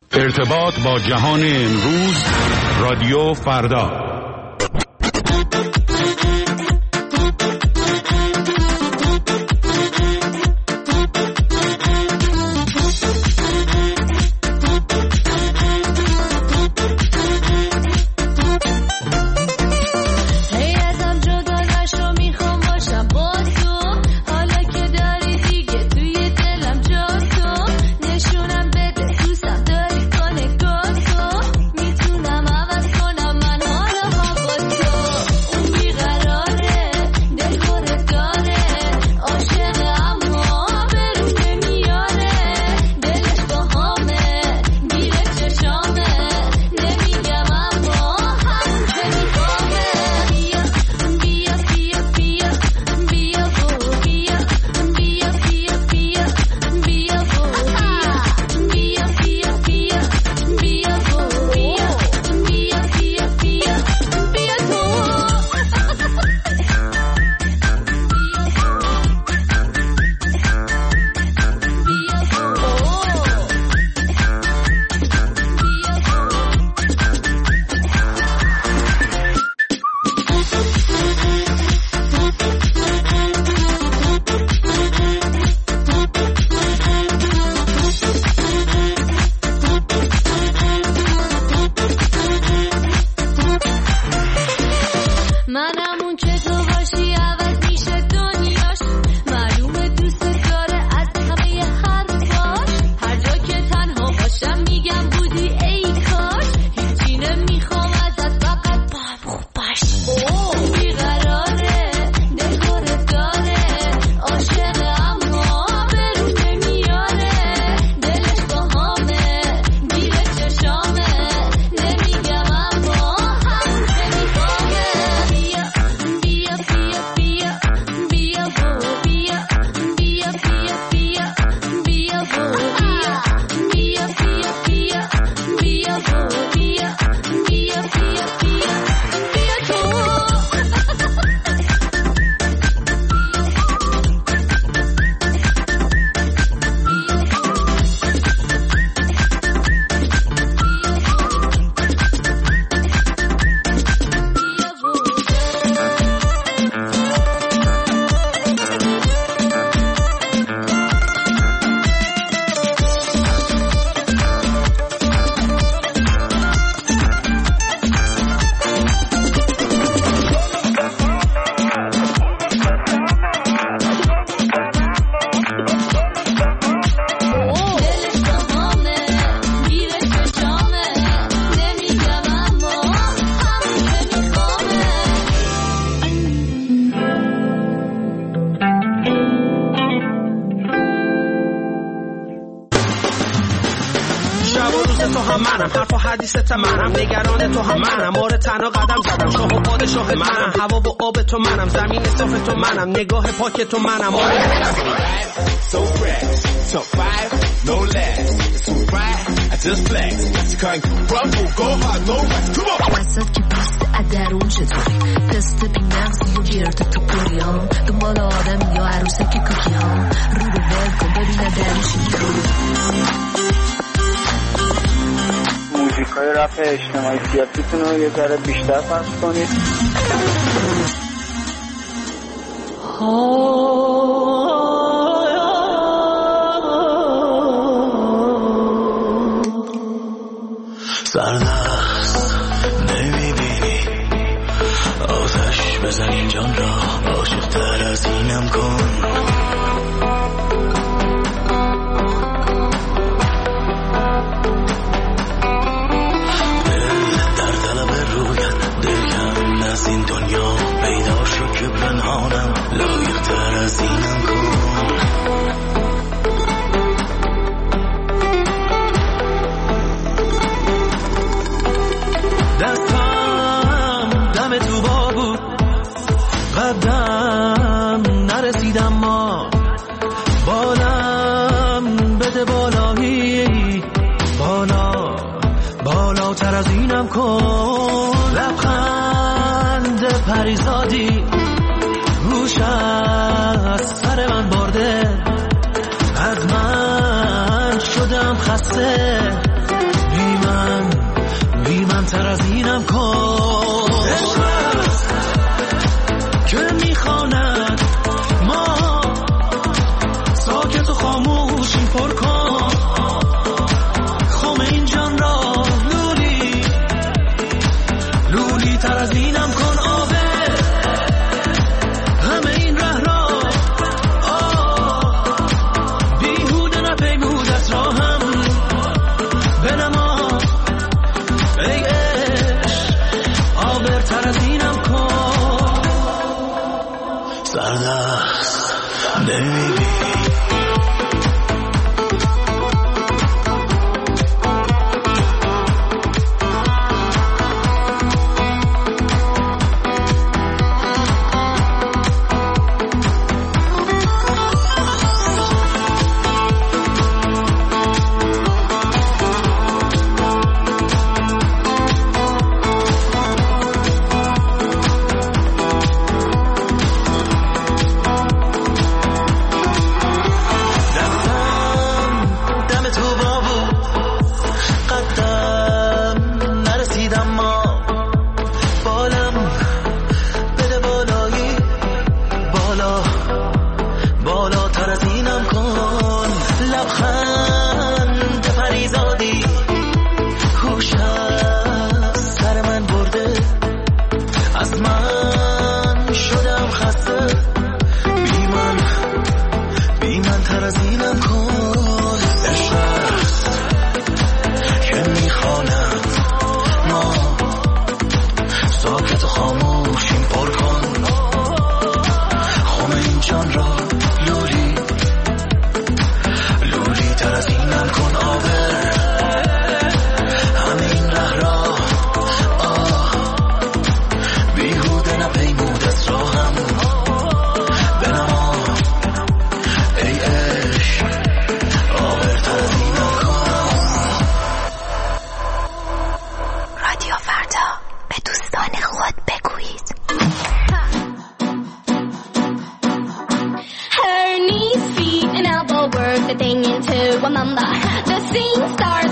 ارتباط با جهان امروز، رادیو فردا. منم نگران تو هم منم مور تنها قدم زدم شاه و پادشاه منم هوا و آب تو منم زمین صاف تو منم نگاه پاک تو منم So fresh, top 5, no less. Too bright, I just flex. Can't crumble, go hard, no rest. Come on. وسط که پست ادرون چطوری تست بی نقصی و گیرت تو کوریام دنبال آدم یا عروسک کوکی ها رو رو بل کن ببینه درشی موزیکای رپ اجتماعی سیاسیتون رو یه ذره بیشتر پخش کنید. سردست نمیبینی آتش بزن این جان را عاشق تر از اینم کن دل در طلب رویت دل کم از این دنیا پیدا شد که پنهانم لایق تر از اینم کن دستم دم تو با بود قدم نرسیدم ما بالم بده بالایی بالا بالاتر از اینم کن لبخند پریزادی گوش از سر من برده از من شدم خسته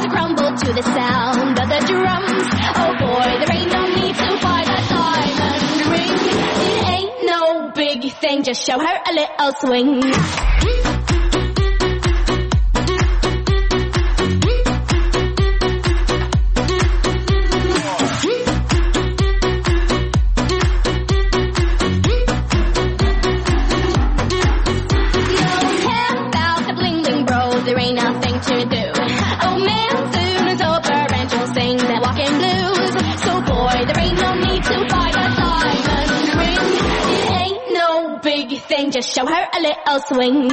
to crumble to the sound of the drums. Oh boy, there ain't no need to buy that diamond ring. It ain't no big thing, just show her a little swing. Just show her a little swing.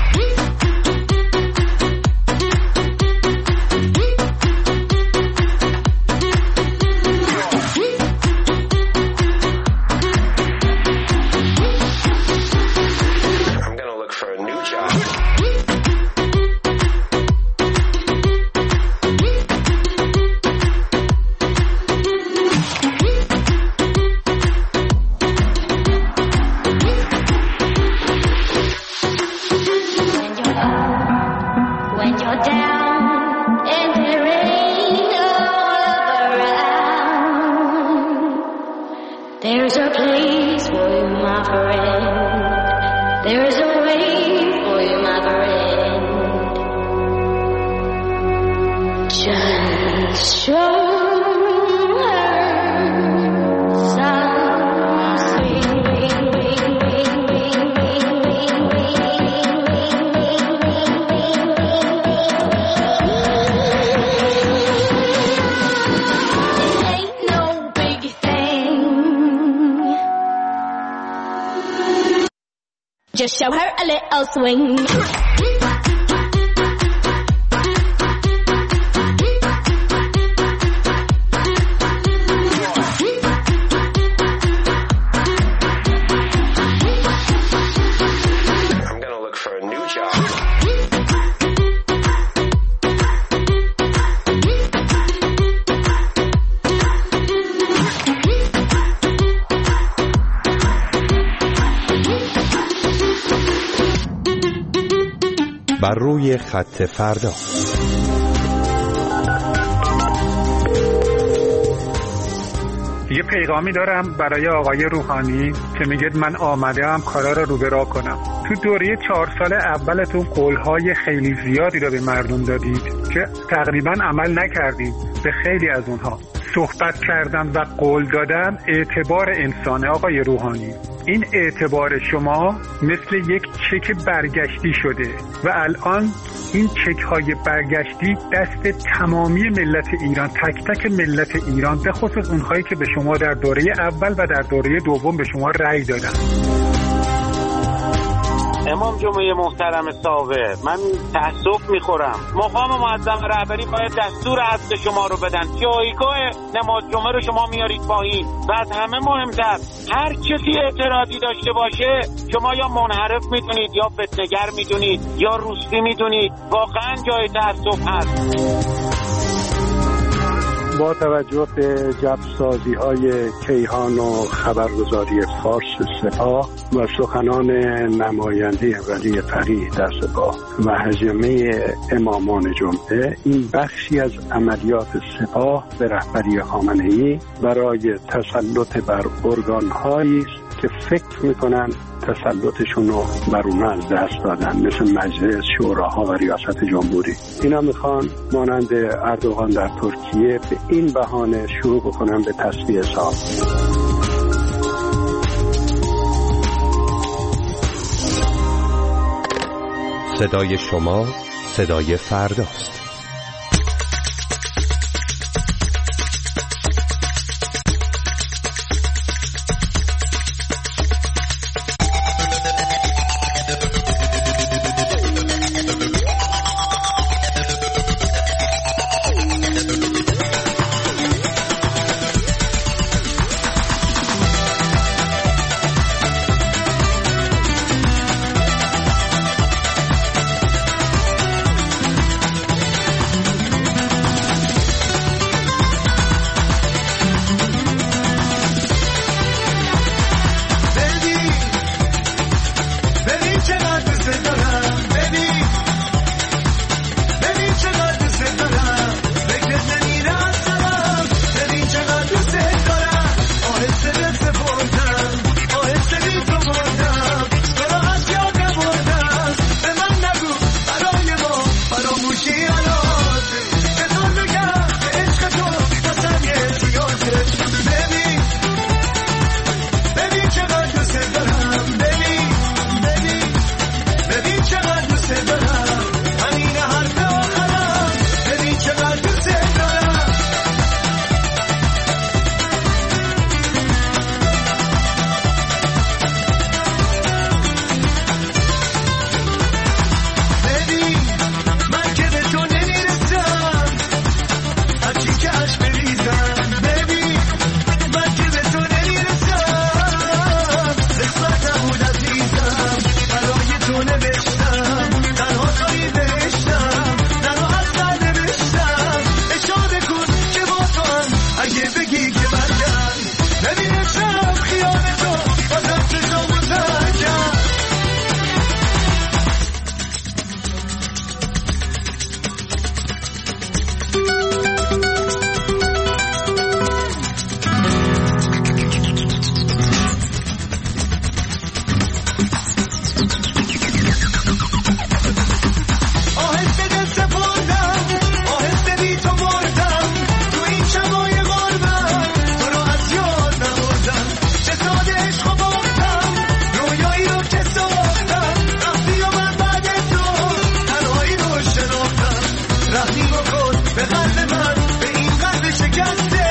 I'm gonna look for a new job. There's a place for you, my friend. There's a way for you, my friend. Just show her some swing. It ain't no big thing. Just show her a little swing. I'm gonna look for a new job. بر روی خط فردا. یه پیغامی دارم برای آقای روحانی که میگه من آمدم کارا رو برا کنم. تو دوره 4 سال اولتون قولهای خیلی زیادی رو به مردم دادید که تقریبا عمل نکردیم. به خیلی از اونها صحبت کردن و قول دادن اعتبار انسانه. آقای روحانی، این اعتبار شما مثل یک چک برگشتی شده و الان این چک های برگشتی دست تمامی ملت ایران، تک تک ملت ایران، به خصوص اونهایی که به شما در دوره اول و در دوره دوم به شما رأی دادن. امام جمعه محترم ساوه، من تأسف میخورم. مقام معظم رهبری باید دستور حذف شما رو بدن. جایگاه نماز جمعه رو شما میارید پایین و از همه مهمتر هر کسی اعتراضی داشته باشه شما یا منحرف میدونید یا فتنه‌گر میدونید یا روسپی میدونید. واقعا جای تأسف هست. با توجه به جبرسازی های کیهان و خبرگزاری فارس سپاه و سخنان نماینده ولی فقیه در سپاه و هجمه امامان جمعه، این بخشی از عملیات سپاه به رهبری خامنه‌ای برای تسلط بر ارگان‌هایی است که فکر میکنن تسلطشون رو بر اونها از دست دادن، مثل مجلس، شوراها و ریاست جمهوری. اینا میخوان مانند اردوغان در ترکیه به این بهانه شروع بکنن به تصفیه حساب. صدای شما صدای فرداست. به قلب من، به این قلب شکسته